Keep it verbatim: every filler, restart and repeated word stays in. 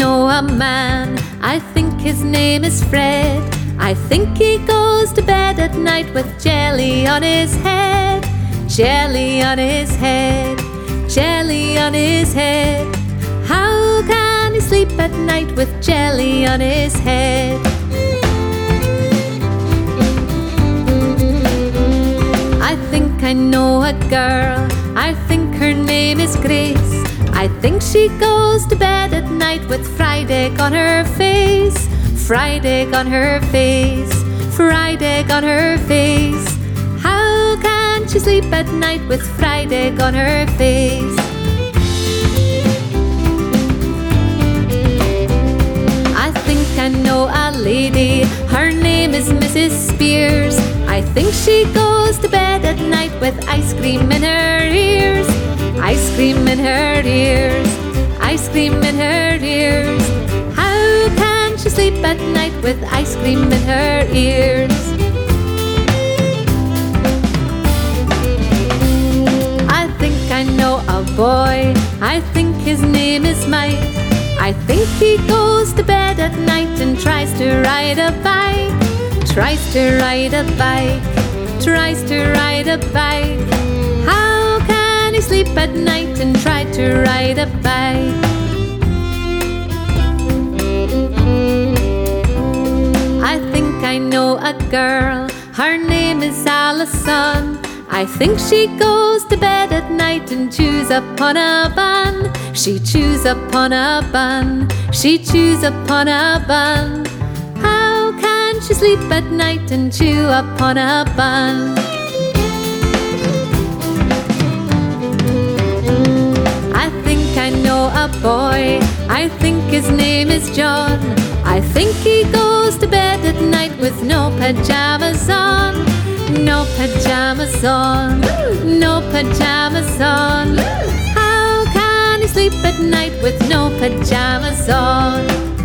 know a man, I think his name is Fred. I think he goes to bed at night with jelly on his head. Jelly on his head, jelly on his head. How can he sleep at night with jelly on his head? I think I know a girl, I think her name is Grace. I think she goes to bed at night with fried egg on her face. Fried egg on her face, fried egg on her face. How can she sleep at night with fried egg on her face? I think I know a lady, her name is Missus Spears. I think she goes to bed at night with ice cream in her ears. Ice cream in her ears, ice cream in her ears. How can she sleep at night with ice cream in her ears? I think I know a boy, I think his name is Mike. I think he goes to bed at night and tries to ride a bike. Tries to ride a bike, tries to ride a bike. How can he sleep at night and try to ride a bike? I think I know a girl, her name is Alison. I think she goes to bed at night and chews upon a bun. She chews upon a bun, she chews upon a bun. How can she sleep at night and chew upon a bun? I think I know a boy, I think his name is John. I think he goes to bed at night with no pajamas on. No pajamas on, no pajamas on. How can he sleep at night with no pajamas on?